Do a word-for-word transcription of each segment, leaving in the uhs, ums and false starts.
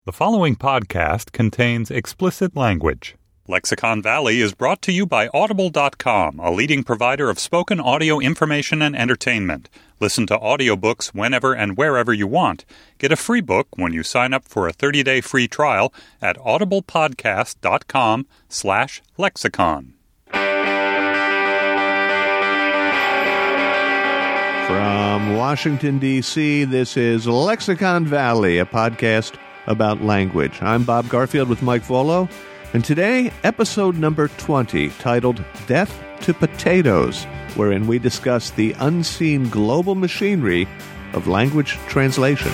The following podcast contains explicit language. Lexicon Valley is brought to you by Audible dot com, a leading provider of spoken audio information and entertainment. Listen to audiobooks whenever and wherever you want. Get a free book when you sign up for a thirty-day free trial at audiblepodcast.com slash lexicon. From Washington, D C, this is Lexicon Valley, a podcast about language. I'm Bob Garfield with Mike Volo, and today, episode number twenty, titled Death to Potatoes, wherein we discuss the unseen global machinery of language translation.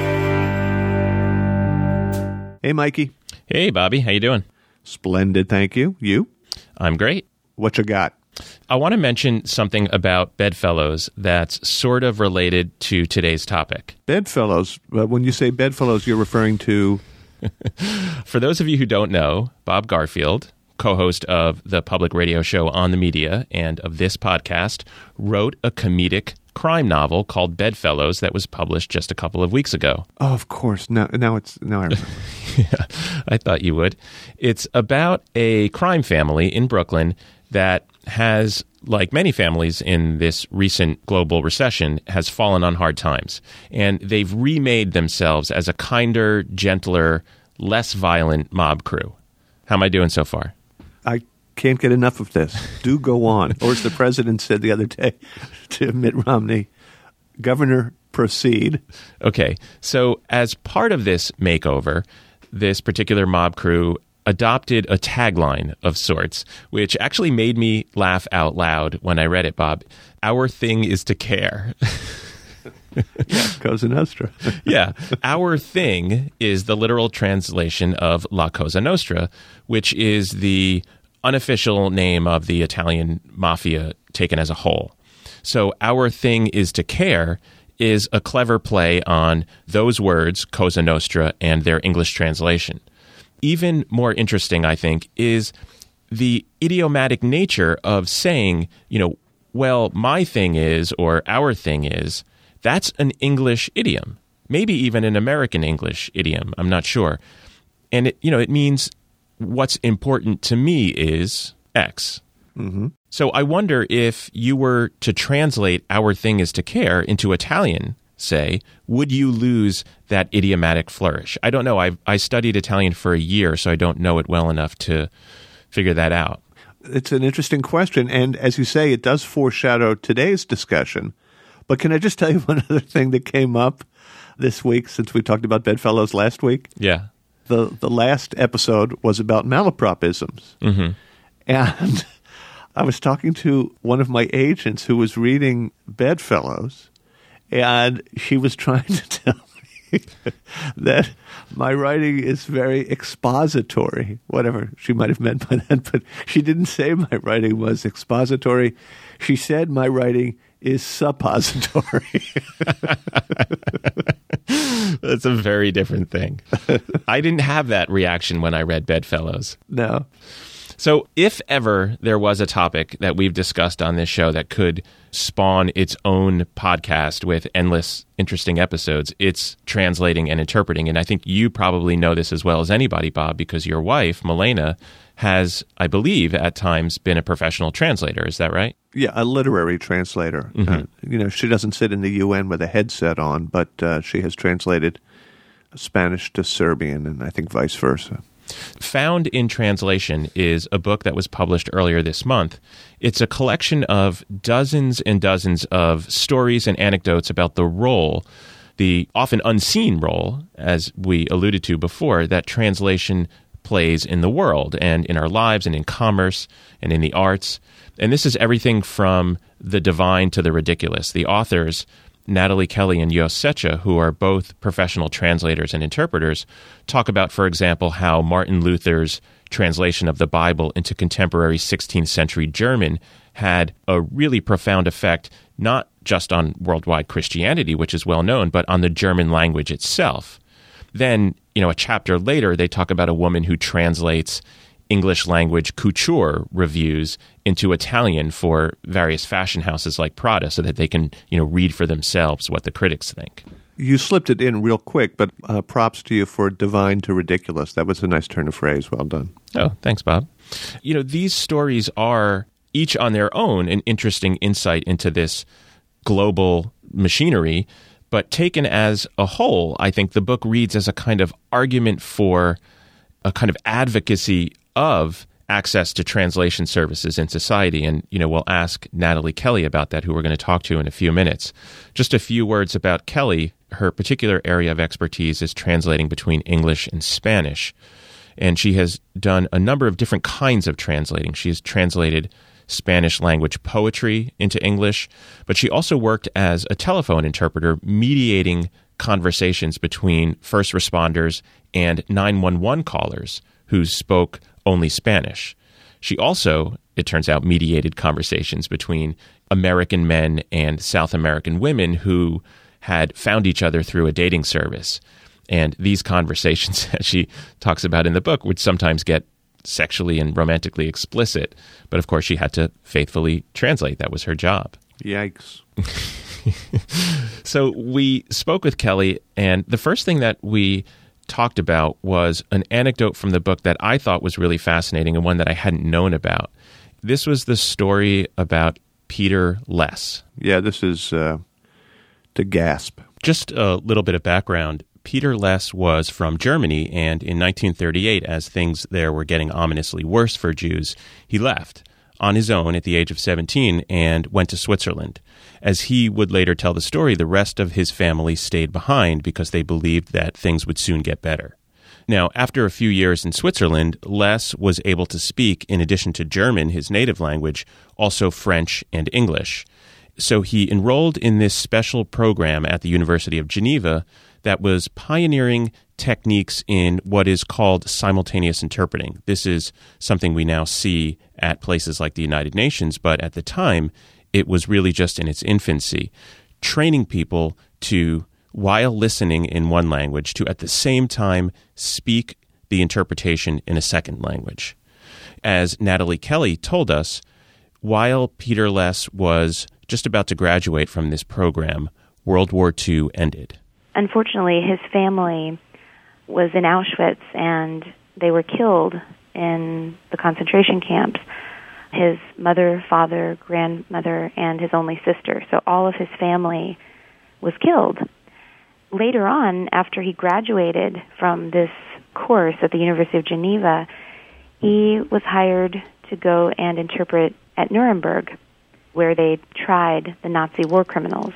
Hey, Mikey. Hey, Bobby. How you doing? Splendid, thank you. You? I'm great. What you got? I want to mention something about bedfellows that's sort of related to today's topic. Bedfellows. Uh, when you say bedfellows, you're referring to... For those of you who don't know, Bob Garfield, co-host of the public radio show On the Media and of this podcast, wrote a comedic crime novel called Bedfellows that was published just a couple of weeks ago. Oh, of course. Now, now it's now I remember. Yeah, I thought you would. It's about a crime family in Brooklyn that has, like many families in this recent global recession, has fallen on hard times. And they've remade themselves as a kinder, gentler, less violent mob crew. How am I doing so far? I can't get enough of this. Do go on. Or as the president said the other day to Mitt Romney, Governor, proceed. Okay, so as part of this makeover, this particular mob crew adopted a tagline of sorts, which actually made me laugh out loud when I read it, Bob. Our thing is to care. Yeah, Cosa Nostra. Yeah. Our thing is the literal translation of La Cosa Nostra, which is the unofficial name of the Italian mafia taken as a whole. So our thing is to care is a clever play on those words, Cosa Nostra, and their English translation. Even more interesting, I think, is the idiomatic nature of saying, you know, well, my thing is, or our thing is. That's an English idiom, maybe even an American English idiom. I'm not sure. And, it, you know, it means what's important to me is X. Mm-hmm. So I wonder if you were to translate our thing is to care into Italian, say, would you lose that idiomatic flourish? I don't know. I I studied Italian for a year, so I don't know it well enough to figure that out. It's an interesting question, and as you say, it does foreshadow today's discussion. But can I just tell you one other thing that came up this week since we talked about bedfellows last week? Yeah. The the last episode was about malapropisms. Mm-hmm. And I was talking to one of my agents who was reading Bedfellows, and she was trying to tell me that my writing is very expository, whatever she might have meant by that, but she didn't say my writing was expository. She said my writing is suppository. That's a very different thing. I didn't have that reaction when I read Bedfellows. No. So if ever there was a topic that we've discussed on this show that could spawn its own podcast with endless interesting episodes, it's translating and interpreting. And I think you probably know this as well as anybody, Bob, because your wife, Milena, has, I believe, at times been a professional translator. Is that right? Yeah, a literary translator. Mm-hmm. Uh, you know, she doesn't sit in the U N with a headset on, but uh, she has translated Spanish to Serbian and I think vice versa. Found in Translation is a book that was published earlier this month. It's a collection of dozens and dozens of stories and anecdotes about the role, the often unseen role, as we alluded to before, that translation plays in the world and in our lives and in commerce and in the arts. And this is everything from the divine to the ridiculous. The authors, Natalie Kelly and Jos Secha, who are both professional translators and interpreters, talk about, for example, how Martin Luther's translation of the Bible into contemporary sixteenth century German had a really profound effect, not just on worldwide Christianity, which is well known, but on the German language itself. Then, you know, a chapter later, they talk about a woman who translates English language couture reviews into Italian for various fashion houses like Prada so that they can, you know, read for themselves what the critics think. You slipped it in real quick, but uh, props to you for divine to ridiculous. That was a nice turn of phrase. Well done. Oh, thanks, Bob. You know, these stories are each on their own an interesting insight into this global machinery, but taken as a whole, I think the book reads as a kind of argument for a kind of advocacy of access to translation services in society. And, you know, we'll ask Natalie Kelly about that, who we're going to talk to in a few minutes. Just a few words about Kelly. Her particular area of expertise is translating between English and Spanish. And she has done a number of different kinds of translating. She has translated Spanish language poetry into English, but she also worked as a telephone interpreter, mediating conversations between first responders and nine one one callers who spoke only Spanish. She also, it turns out, mediated conversations between American men and South American women who had found each other through a dating service. And these conversations, as she talks about in the book, would sometimes get sexually and romantically explicit. But of course, she had to faithfully translate. That was her job. Yikes. So we spoke with Kelly, and the first thing that we talked about was an anecdote from the book that I thought was really fascinating and one that I hadn't known about. This was the story about Peter Less. Yeah, this is uh, to gasp. Just a little bit of background. Peter Less was from Germany, and in nineteen thirty-eight, as things there were getting ominously worse for Jews, he left on his own at the age of seventeen and went to Switzerland. As he would later tell the story, the rest of his family stayed behind because they believed that things would soon get better. Now, after a few years in Switzerland, Less was able to speak, in addition to German, his native language, also French and English. So he enrolled in this special program at the University of Geneva that was pioneering techniques in what is called simultaneous interpreting. This is something we now see at places like the United Nations, but at the time, it was really just in its infancy, training people to, while listening in one language, to at the same time speak the interpretation in a second language. As Natalie Kelly told us, while Peter Less was just about to graduate from this program, World War Two ended. Unfortunately, his family was in Auschwitz, and they were killed in the concentration camps. His mother, father, grandmother, and his only sister. So all of his family was killed. Later on, after he graduated from this course at the University of Geneva, he was hired to go and interpret at Nuremberg, where they tried the Nazi war criminals.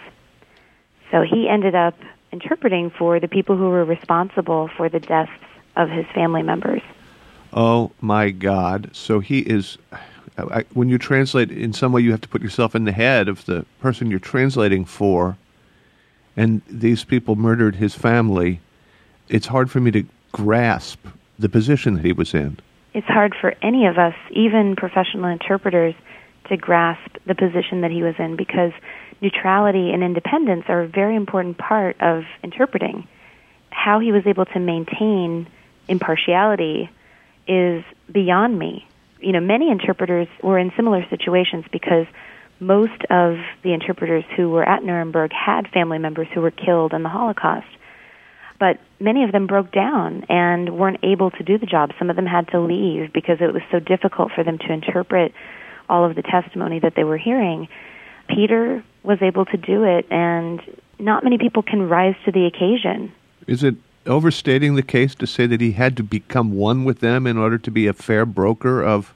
So he ended up interpreting for the people who were responsible for the deaths of his family members. Oh, my God. So he is... I, when you translate, in some way you have to put yourself in the head of the person you're translating for, and these people murdered his family. It's hard for me to grasp the position that he was in. It's hard for any of us, even professional interpreters, to grasp the position that he was in, because neutrality and independence are a very important part of interpreting. How he was able to maintain impartiality is beyond me. You know, many interpreters were in similar situations because most of the interpreters who were at Nuremberg had family members who were killed in the Holocaust. But many of them broke down and weren't able to do the job. Some of them had to leave because it was so difficult for them to interpret all of the testimony that they were hearing. Peter was able to do it, and not many people can rise to the occasion. Is it overstating the case to say that he had to become one with them in order to be a fair broker of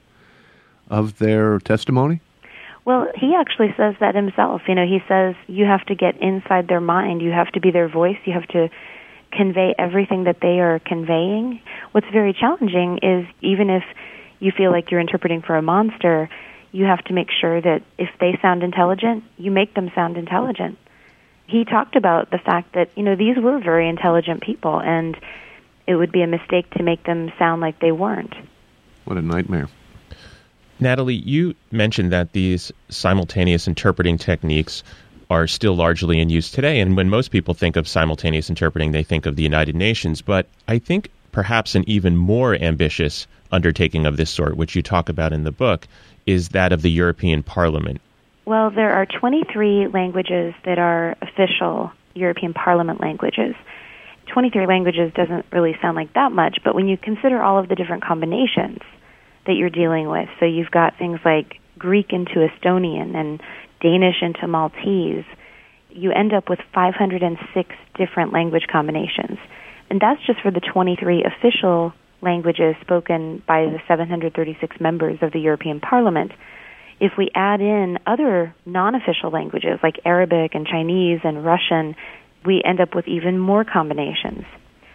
of their testimony? Well, he actually says that himself. You know, he says you have to get inside their mind. You have to be their voice. You have to convey everything that they are conveying. What's very challenging is even if you feel like you're interpreting for a monster, you have to make sure that if they sound intelligent, you make them sound intelligent. He talked about the fact that, you know, these were very intelligent people, and it would be a mistake to make them sound like they weren't. What a nightmare. Natalie, you mentioned that these simultaneous interpreting techniques are still largely in use today, and when most people think of simultaneous interpreting, they think of the United Nations, but I think perhaps an even more ambitious undertaking of this sort, which you talk about in the book, is that of the European Parliament. Well, there are twenty-three languages that are official European Parliament languages. twenty-three languages doesn't really sound like that much, but when you consider all of the different combinations that you're dealing with, so you've got things like Greek into Estonian and Danish into Maltese, you end up with five hundred six different language combinations. And that's just for the twenty-three official languages spoken by the seven hundred thirty-six members of the European Parliament. If we add in other non-official languages like Arabic and Chinese and Russian, we end up with even more combinations.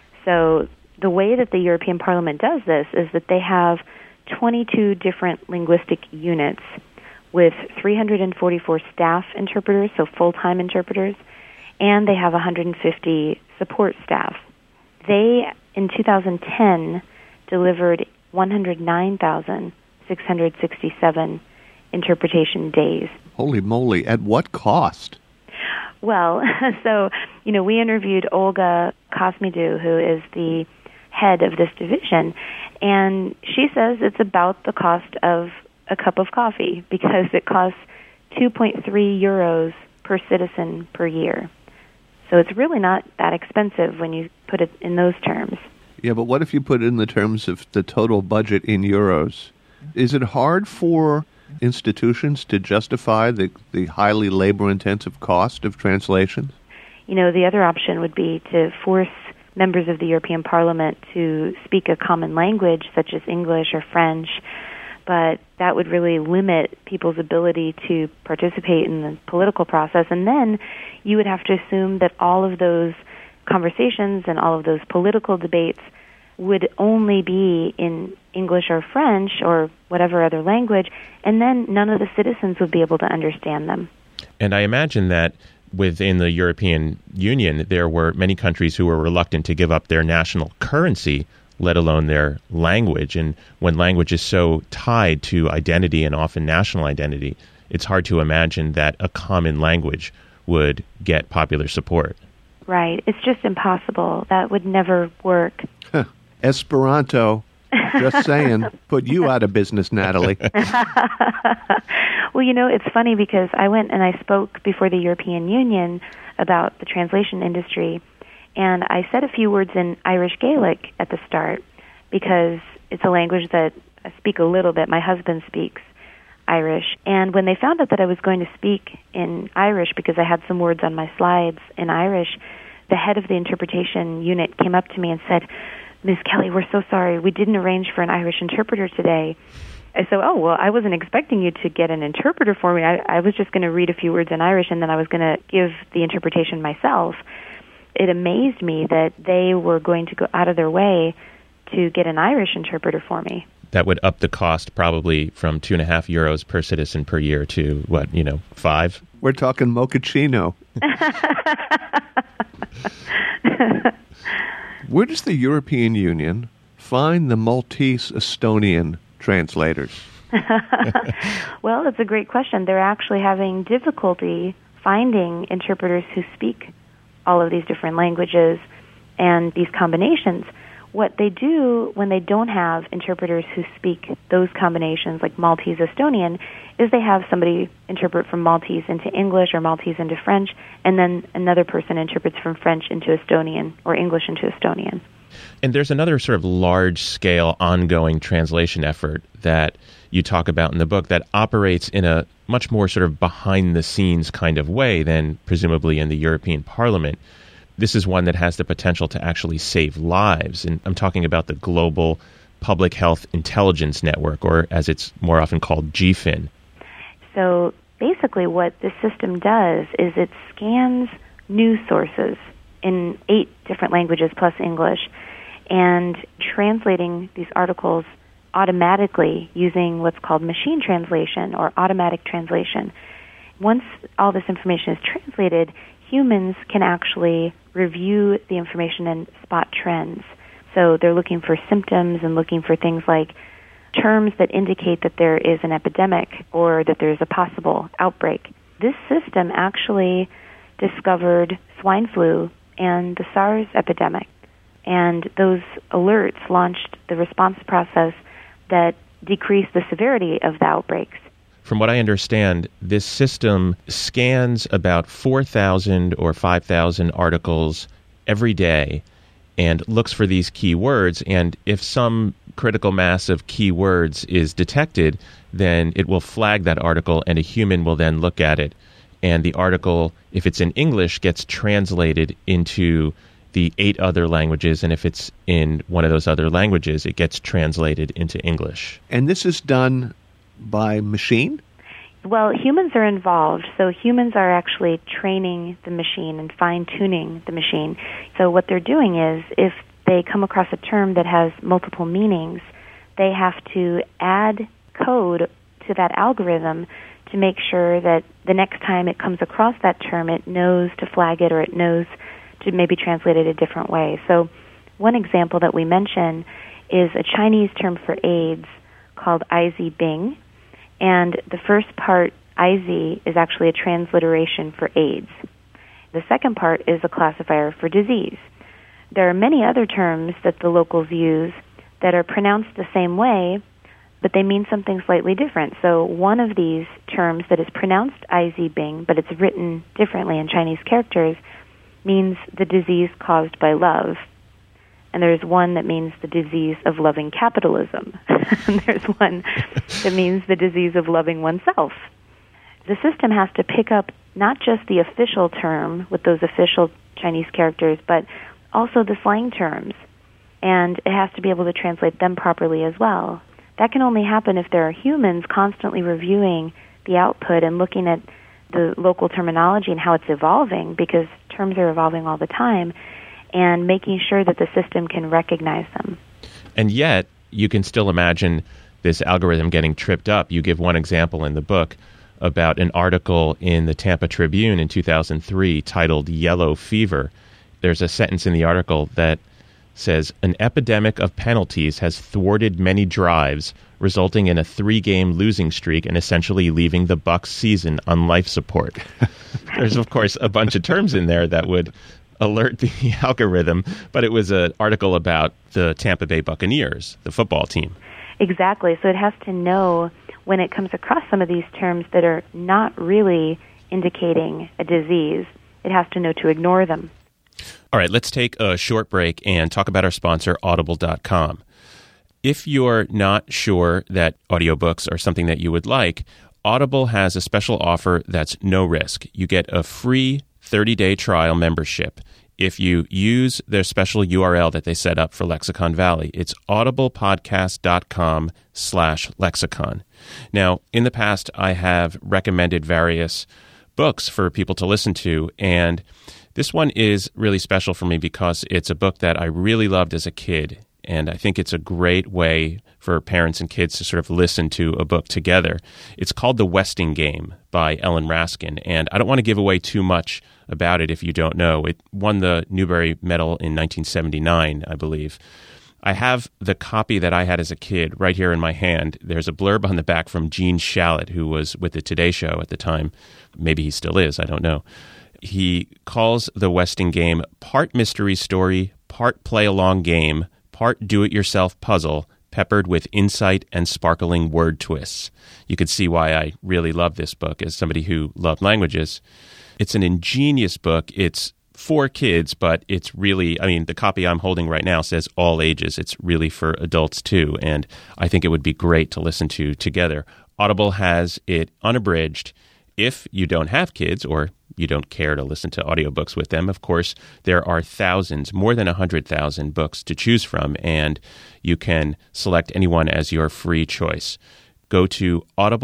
So the way that the European Parliament does this is that they have twenty-two different linguistic units with three hundred forty-four staff interpreters, so full-time interpreters, and they have one hundred fifty support staff. They, in two thousand ten, delivered one hundred nine thousand six hundred sixty-seven interpretation days. Holy moly, at what cost? Well, so, you know, we interviewed Olga Kosmidou, who is the head of this division, and she says it's about the cost of a cup of coffee because it costs two point three euros per citizen per year. So it's really not that expensive when you put it in those terms. Yeah, but what if you put it in the terms of the total budget in euros? Is it hard for institutions to justify the, the highly labor-intensive cost of translations? You know, the other option would be to force members of the European Parliament to speak a common language, such as English or French, but that would really limit people's ability to participate in the political process. And then you would have to assume that all of those conversations and all of those political debates would only be in English or French or whatever other language, and then none of the citizens would be able to understand them. And I imagine that within the European Union, there were many countries who were reluctant to give up their national currency, let alone their language. And when language is so tied to identity and often national identity, it's hard to imagine that a common language would get popular support. Right. It's just impossible. That would never work. Huh. Esperanto, just saying, put you out of business, Natalie. Well, you know, it's funny because I went and I spoke before the European Union about the translation industry, and I said a few words in Irish Gaelic at the start because it's a language that I speak a little bit. My husband speaks Irish. And when they found out that I was going to speak in Irish because I had some words on my slides in Irish, the head of the interpretation unit came up to me and said, "Miz Kelly, we're so sorry. We didn't arrange for an Irish interpreter today." I said, "Oh, well, I wasn't expecting you to get an interpreter for me. I, I was just going to read a few words in Irish, and then I was going to give the interpretation myself." It amazed me that they were going to go out of their way to get an Irish interpreter for me. That would up the cost probably from two and a half euros per citizen per year to, what, you know, five? We're talking mochaccino. Where does the European Union find the Maltese-Estonian translators? Well, that's a great question. They're actually having difficulty finding interpreters who speak all of these different languages and these combinations. What they do when they don't have interpreters who speak those combinations, like Maltese-Estonian, is they have somebody interpret from Maltese into English or Maltese into French, and then another person interprets from French into Estonian or English into Estonian. And there's another sort of large-scale ongoing translation effort that you talk about in the book that operates in a much more sort of behind-the-scenes kind of way than presumably in the European Parliament. This is one that has the potential to actually save lives. And I'm talking about the Global Public Health Intelligence Network, or as it's more often called, G F I N. So basically what this system does is it scans news sources in eight different languages plus English and translating these articles automatically using what's called machine translation or automatic translation. Once all this information is translated, humans can actually review the information and spot trends. So they're looking for symptoms and looking for things like terms that indicate that there is an epidemic or that there's a possible outbreak. This system actually discovered swine flu and the SARS epidemic, and those alerts launched the response process that decreased the severity of the outbreaks. from what I understand, this system scans about four thousand or five thousand articles every day and looks for these keywords. And if some critical mass of keywords is detected, then it will flag that article and a human will then look at it. And the article, if it's in English, gets translated into the eight other languages. And if it's in one of those other languages, it gets translated into English. And this is done by machine? Well, humans are involved. So humans are actually training the machine and fine-tuning the machine. So what they're doing is, if they come across a term that has multiple meanings, they have to add code to that algorithm to make sure that the next time it comes across that term, it knows to flag it or it knows to maybe translate it a different way. So one example that we mention is a Chinese term for AIDS called I Z Bing. And the first part, I Z, is actually a transliteration for AIDS. The second part is a classifier for disease. There are many other terms that the locals use that are pronounced the same way, but they mean something slightly different. So one of these terms that is pronounced I Z Bing, but it's written differently in Chinese characters, means the disease caused by love. And there's one that means the disease of loving capitalism. And there's one that means the disease of loving oneself. The system has to pick up not just the official term with those official Chinese characters, but also the slang terms. And it has to be able to translate them properly as well. That can only happen if there are humans constantly reviewing the output and looking at the local terminology and how it's evolving, because terms are evolving all the time, and making sure that the system can recognize them. And yet, you can still imagine this algorithm getting tripped up. You give one example in the book about an article in the Tampa Tribune in two thousand three titled Yellow Fever. There's a sentence in the article that says, an epidemic of penalties has thwarted many drives, resulting in a three-game losing streak and essentially leaving the Bucks season on life support. There's, of course, a bunch of terms in there that would alert the algorithm, but it was an article about the Tampa Bay Buccaneers, the football team. Exactly. So it has to know when it comes across some of these terms that are not really indicating a disease, it has to know to ignore them. All right, let's take a short break and talk about our sponsor, audible dot com. If you're not sure that audiobooks are something that you would like, Audible has a special offer that's no risk. You get a free thirty-day trial membership if you use their special U R L that they set up for Lexicon Valley. It's audiblepodcast.com slash lexicon. Now, in the past, I have recommended various books for people to listen to, and this one is really special for me because it's a book that I really loved as a kid, and I think it's a great way for parents and kids to sort of listen to a book together. It's called The Westing Game by Ellen Raskin, and I don't want to give away too much about it if you don't know. It won the Newbery Medal in nineteen seventy-nine, I believe. I have the copy that I had as a kid right here in my hand. There's a blurb on the back from Gene Shalit, who was with the Today Show at the time. Maybe he still is, I don't know. He calls The Westing Game part mystery story, part play-along game, part do-it-yourself puzzle, peppered with insight and sparkling word twists. You could see why I really love this book as somebody who loved languages. It's an ingenious book. It's for kids, but it's really, I mean, the copy I'm holding right now says all ages. It's really for adults too, and I think it would be great to listen to together. Audible has it unabridged. If you don't have kids or you don't care to listen to audiobooks with them, of course, there are thousands, more than one hundred thousand books to choose from, and you can select anyone as your free choice. Go to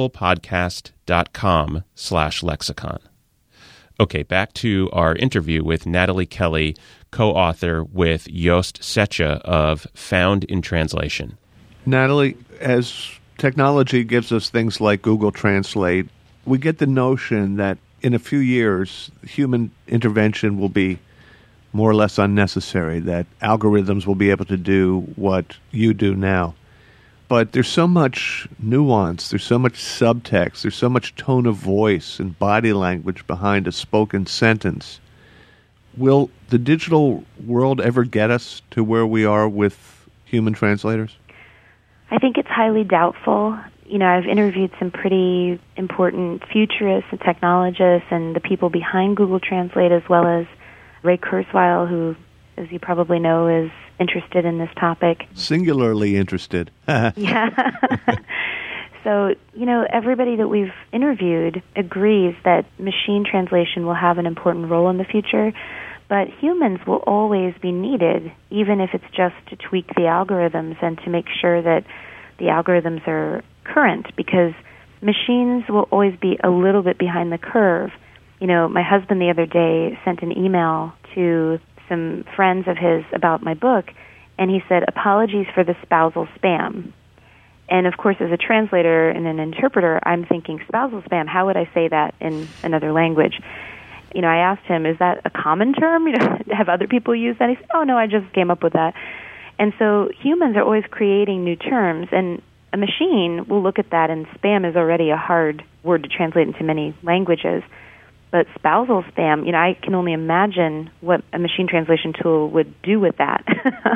audiblepodcast.com slash lexicon. Okay, back to our interview with Natalie Kelly, co-author with Joost Setja of Found in Translation. Natalie, as technology gives us things like Google Translate, we get the notion that in a few years, human intervention will be more or less unnecessary, that algorithms will be able to do what you do now. But there's so much nuance, there's so much subtext, there's so much tone of voice and body language behind a spoken sentence. Will the digital world ever get us to where we are with human translators? I think it's highly doubtful. you know, I've interviewed some pretty important futurists and technologists and the people behind Google Translate, as well as Ray Kurzweil, who, as you probably know, is interested in this topic. Singularly interested. Yeah. So, you know, everybody that we've interviewed agrees that machine translation will have an important role in the future, but humans will always be needed, even if it's just to tweak the algorithms and to make sure that the algorithms are current, because machines will always be a little bit behind the curve. You know, my husband the other day sent an email to some friends of his about my book, and he said, "Apologies for the spousal spam." And of course, as a translator and an interpreter, I'm thinking, spousal spam, how would I say that in another language? You know, I asked him, is that a common term? You know, have other people used that? He said, oh, no, I just came up with that. And so humans are always creating new terms, and a machine will look at that, and spam is already a hard word to translate into many languages. But spousal spam, you know, I can only imagine what a machine translation tool would do with that.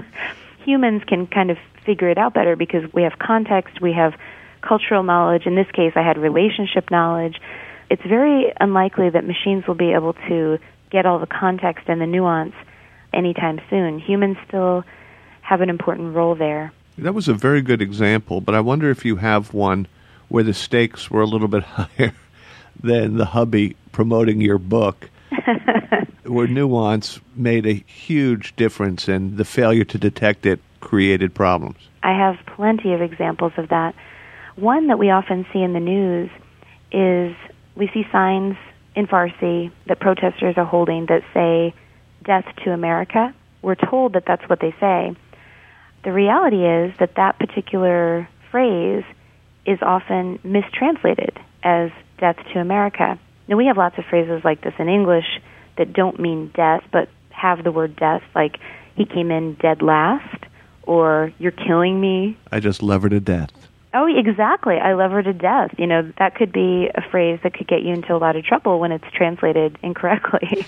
Humans can kind of figure it out better because we have context, we have cultural knowledge. In this case, I had relationship knowledge. It's very unlikely that machines will be able to get all the context and the nuance anytime soon. Humans still have an important role there. That was a very good example, but I wonder if you have one where the stakes were a little bit higher than the hubby promoting your book, where nuance made a huge difference and the failure to detect it created problems. I have plenty of examples of that. One that we often see in the news is we see signs in Farsi that protesters are holding that say, "Death to America." We're told that that's what they say. The reality is that that particular phrase is often mistranslated as "death to America." Now, we have lots of phrases like this in English that don't mean death, but have the word death, like, "he came in dead last," or "you're killing me." I just love her to death. Oh, exactly. I love her to death. You know, that could be a phrase that could get you into a lot of trouble when it's translated incorrectly.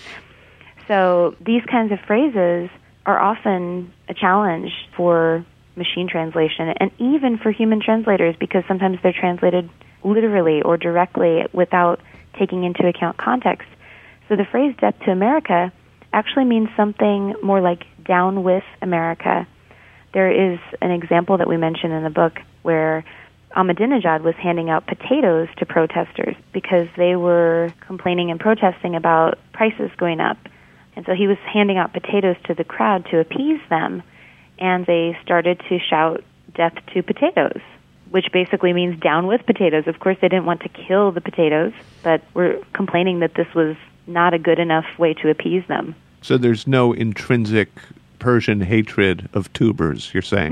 So these kinds of phrases are often a challenge for machine translation and even for human translators, because sometimes they're translated literally or directly without taking into account context. So the phrase "death to America" actually means something more like "down with America." There is an example that we mention in the book where Ahmadinejad was handing out potatoes to protesters because they were complaining and protesting about prices going up. And so he was handing out potatoes to the crowd to appease them, and they started to shout "death to potatoes," which basically means "down with potatoes." Of course, they didn't want to kill the potatoes, but were complaining that this was not a good enough way to appease them. So there's no intrinsic Persian hatred of tubers, you're saying?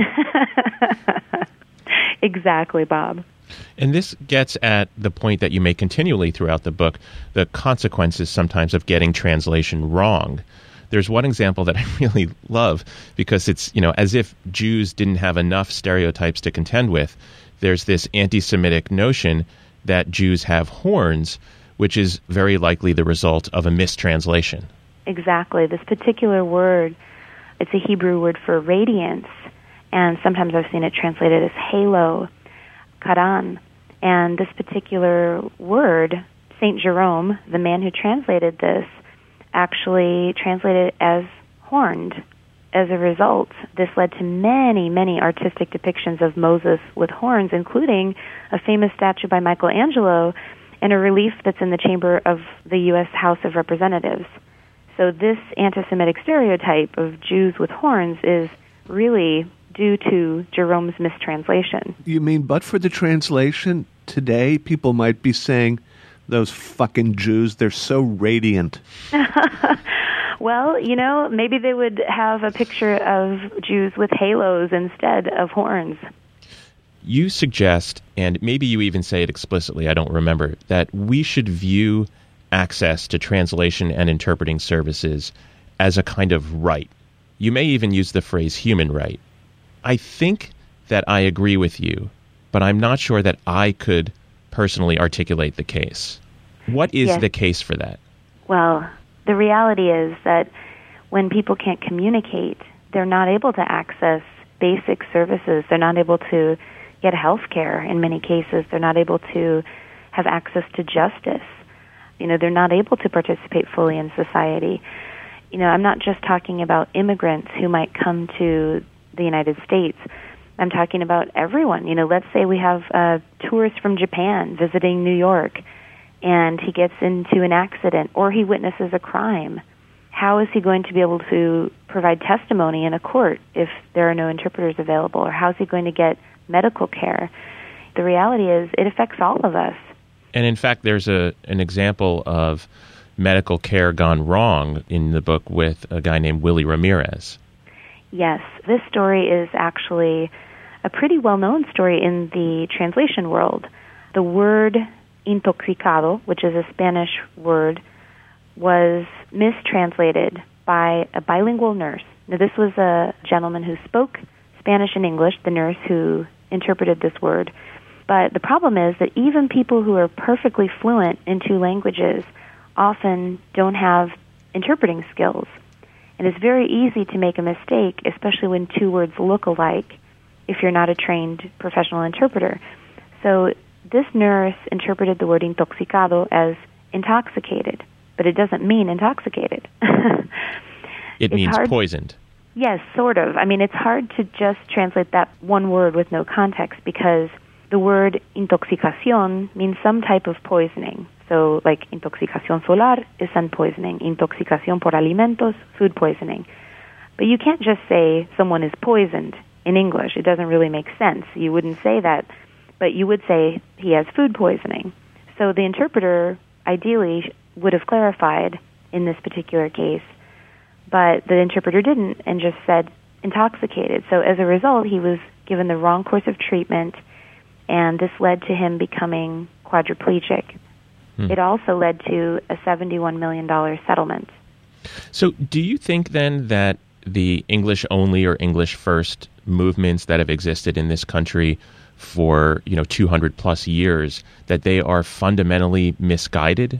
Exactly, Bob. And this gets at the point that you make continually throughout the book, the consequences sometimes of getting translation wrong. There's one example that I really love because it's, you know, as if Jews didn't have enough stereotypes to contend with. There's this anti-Semitic notion that Jews have horns, which is very likely the result of a mistranslation. Exactly. This particular word, it's a Hebrew word for radiance, and sometimes I've seen it translated as halo, karan. And this particular word, Saint Jerome, the man who translated this, actually translated it as horned. As a result, this led to many, many artistic depictions of Moses with horns, including a famous statue by Michelangelo and a relief that's in the chamber of the U S House of Representatives. So this anti-Semitic stereotype of Jews with horns is really due to Jerome's mistranslation. You mean, but for the translation, today people might be saying, those fucking Jews, they're so radiant. Well, you know, maybe they would have a picture of Jews with halos instead of horns. You suggest, and maybe you even say it explicitly, I don't remember, that we should view access to translation and interpreting services as a kind of right. You may even use the phrase human right. I think that I agree with you, but I'm not sure that I could personally articulate the case. What is yes. the case for that? Well, the reality is that when people can't communicate, they're not able to access basic services. They're not able to get health care in many cases. They're not able to have access to justice. You know, they're not able to participate fully in society. You know, I'm not just talking about immigrants who might come to the United States. I'm talking about everyone. You know, let's say we have a tourist from Japan visiting New York, and he gets into an accident or he witnesses a crime. How is he going to be able to provide testimony in a court if there are no interpreters available? Or how is he going to get medical care? The reality is it affects all of us. And in fact, there's a an example of medical care gone wrong in the book with a guy named Willie Ramirez. Yes, this story is actually a pretty well-known story in the translation world. The word intoxicado, which is a Spanish word, was mistranslated by a bilingual nurse. Now, this was a gentleman who spoke Spanish and English, the nurse who interpreted this word. But the problem is that even people who are perfectly fluent in two languages often don't have interpreting skills. And it's very easy to make a mistake, especially when two words look alike, if you're not a trained professional interpreter. So this nurse interpreted the word intoxicado as intoxicated, but it doesn't mean intoxicated. It means hard, poisoned. Yes, sort of. I mean, it's hard to just translate that one word with no context because the word intoxicación means some type of poisoning. So, like, intoxicación solar is sun poisoning. Intoxicación por alimentos, food poisoning. But you can't just say someone is poisoned in English. It doesn't really make sense. You wouldn't say that. But you would say he has food poisoning. So the interpreter, ideally, would have clarified in this particular case. But the interpreter didn't and just said intoxicated. So as a result, he was given the wrong course of treatment, and this led to him becoming quadriplegic. Hmm. It also led to a seventy-one million dollars settlement. So do you think then that the English-only or English-first movements that have existed in this country for, you know, two hundred plus years, that they are fundamentally misguided?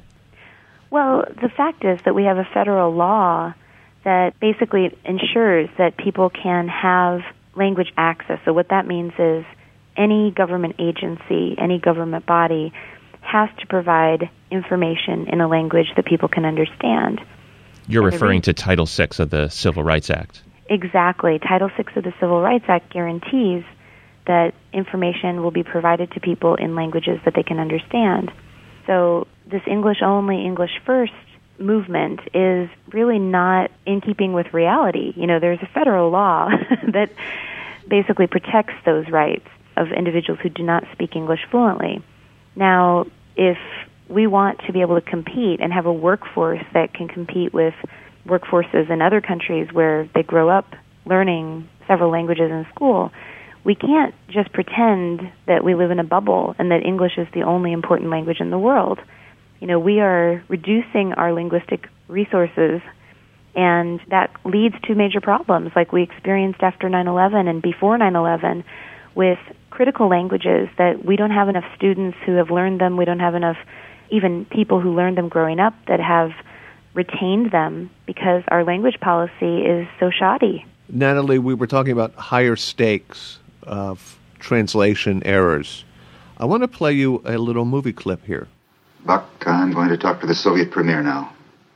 Well, the fact is that we have a federal law that basically ensures that people can have language access. So what that means is any government agency, any government body has to provide information in a language that people can understand. You're and referring re- to Title six of the Civil Rights Act. Exactly. Title six of the Civil Rights Act guarantees that information will be provided to people in languages that they can understand. So this English-only, English-first movement is really not in keeping with reality. You know, there's a federal law that basically protects those rights of individuals who do not speak English fluently. Now, if we want to be able to compete and have a workforce that can compete with workforces in other countries where they grow up learning several languages in school, we can't just pretend that we live in a bubble and that English is the only important language in the world. You know, we are reducing our linguistic resources, and that leads to major problems like we experienced after nine eleven and before nine eleven with critical languages that we don't have enough students who have learned them. We don't have enough even people who learned them growing up that have retained them because our language policy is so shoddy. Natalie, we were talking about higher stakes of translation errors. I want to play you a little movie clip here. Buck, I'm going to talk to the Soviet premier now.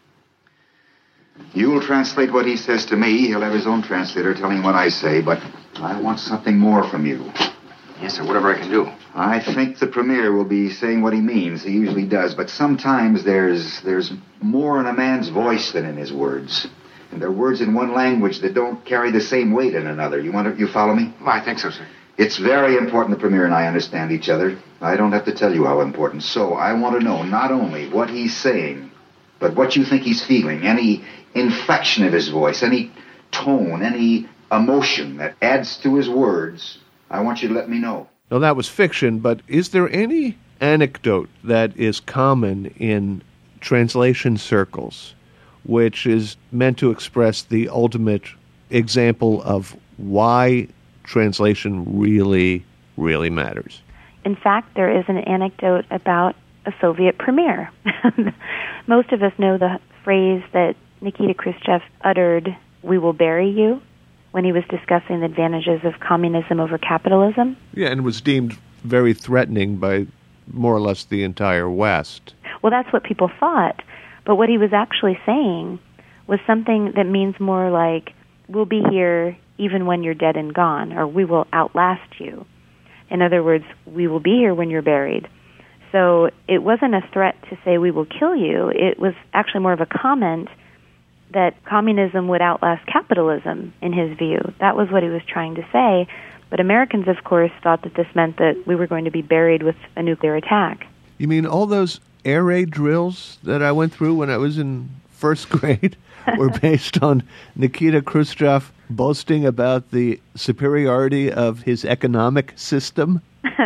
You'll translate what he says to me. He'll have his own translator telling what I say, but I want something more from you. Yes, sir, whatever I can do. I think the premier will be saying what he means. He usually does, but sometimes there's there's more in a man's voice than in his words. And there are words in one language that don't carry the same weight in another. You want to, you follow me? Well, I think so, sir. It's very important the premier and I understand each other. I don't have to tell you how important. So I want to know not only what he's saying, but what you think he's feeling. Any inflection of his voice, any tone, any emotion that adds to his words. I want you to let me know. Now, that was fiction, but is there any anecdote that is common in translation circles which is meant to express the ultimate example of why translation really, really matters? In fact, there is an anecdote about a Soviet premier. Most of us know the phrase that Nikita Khrushchev uttered, "We will bury you." when he was discussing the advantages of communism over capitalism. Yeah, and was deemed very threatening by more or less the entire West. Well, that's what people thought. But what he was actually saying was something that means more like, we'll be here even when you're dead and gone, or we will outlast you. In other words, we will be here when you're buried. So it wasn't a threat to say we will kill you. It was actually more of a comment that communism would outlast capitalism, in his view. That was what he was trying to say. But Americans, of course, thought that this meant that we were going to be buried with a nuclear attack. You mean all those air raid drills that I went through when I was in first grade were based on Nikita Khrushchev boasting about the superiority of his economic system?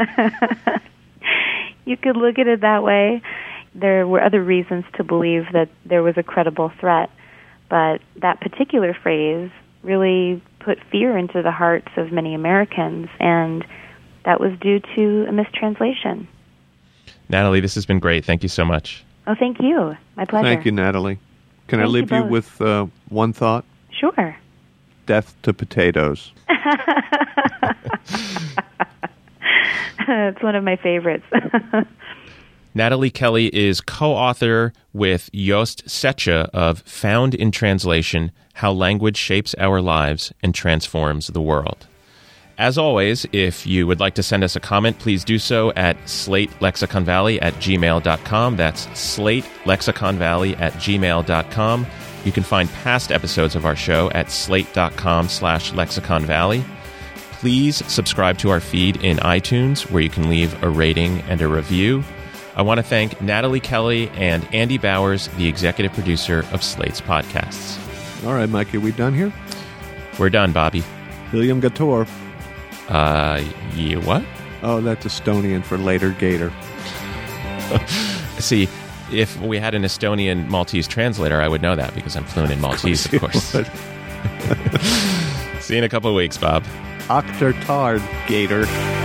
You could look at it that way. There were other reasons to believe that there was a credible threat, but that particular phrase really put fear into the hearts of many Americans, and that was due to a mistranslation. Natalie, this has been great. Thank you so much. Oh, thank you. My pleasure. Thank you, Natalie. Can Thank I leave you you, both. with uh, one thought? Sure. Death to potatoes. It's one of my favorites. Natalie Kelly is co-author with Joost Setche of Found in Translation, How Language Shapes Our Lives and Transforms the World. As always, if you would like to send us a comment, please do so at slate lexicon valley at gmail dot com. That's slate lexicon valley at gmail dot com. You can find past episodes of our show at slate dot com slash lexicon valley. Please subscribe to our feed in iTunes, where you can leave a rating and a review. I want to thank Natalie Kelly and Andy Bowers, the executive producer of Slate's podcasts. All right, Mike, are we done here? We're done, Bobby. William Gator. Uh, you what? Oh, that's Estonian for later gator. See, if we had an Estonian Maltese translator, I would know that because I'm fluent in Maltese, of course. See you in a couple of weeks, Bob. Octar Tard Gator.